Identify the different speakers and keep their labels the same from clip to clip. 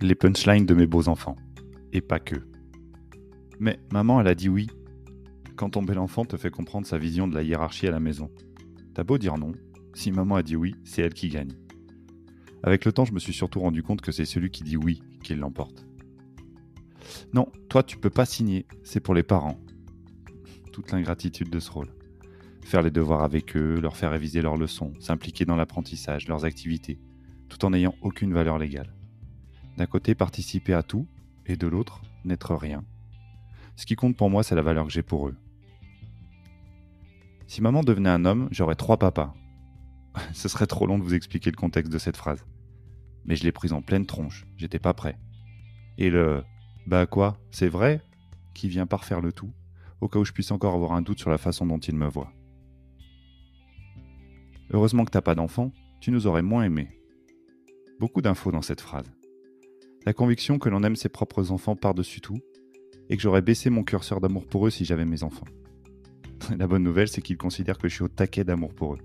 Speaker 1: Les punchlines de mes beaux enfants. Et pas que. Mais maman, elle a dit oui. Quand ton bel enfant te fait comprendre sa vision de la hiérarchie à la maison. T'as beau dire non, si maman a dit oui, c'est elle qui gagne. Avec le temps, je me suis surtout rendu compte que c'est celui qui dit oui qui l'emporte. Non, toi tu peux pas signer, c'est pour les parents. Toute l'ingratitude de ce rôle. Faire les devoirs avec eux, leur faire réviser leurs leçons, s'impliquer dans l'apprentissage, leurs activités, tout en n'ayant aucune valeur légale. D'un côté, participer à tout, et de l'autre, n'être rien. Ce qui compte pour moi, c'est la valeur que j'ai pour eux. Si maman devenait un homme, j'aurais 3 papas. Ce serait trop long de vous expliquer le contexte de cette phrase. Mais je l'ai prise en pleine tronche, j'étais pas prêt. Et le « bah quoi, c'est vrai ?» qui vient parfaire le tout, au cas où je puisse encore avoir un doute sur la façon dont il me voit. Heureusement que t'as pas d'enfant, tu nous aurais moins aimés. Beaucoup d'infos dans cette phrase. La conviction que l'on aime ses propres enfants par-dessus tout, et que j'aurais baissé mon curseur d'amour pour eux si j'avais mes enfants. La bonne nouvelle, c'est qu'ils considèrent que je suis au taquet d'amour pour eux.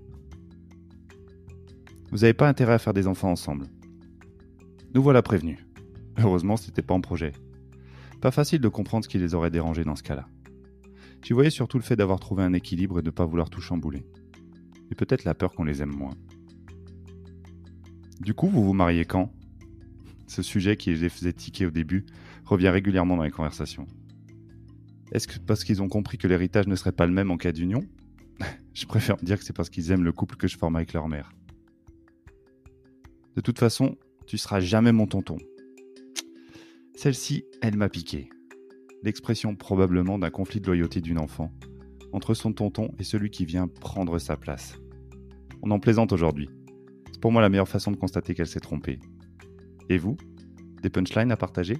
Speaker 1: Vous n'avez pas intérêt à faire des enfants ensemble. Nous voilà prévenus. Heureusement, c'était pas en projet. Pas facile de comprendre ce qui les aurait dérangés dans ce cas-là. J'y voyais surtout le fait d'avoir trouvé un équilibre et de ne pas vouloir tout chambouler. Et peut-être la peur qu'on les aime moins. Du coup, vous vous mariez quand ? Ce sujet qui les faisait tiquer au début revient régulièrement dans les conversations. Est-ce que parce qu'ils ont compris que l'héritage ne serait pas le même en cas d'union ? Je préfère dire que c'est parce qu'ils aiment le couple que je forme avec leur mère. De toute façon, tu seras jamais mon tonton. Celle-ci, elle m'a piqué. L'expression probablement d'un conflit de loyauté d'une enfant entre son tonton et celui qui vient prendre sa place. On en plaisante aujourd'hui. C'est pour moi la meilleure façon de constater qu'elle s'est trompée. Et vous ? Des punchlines à partager ?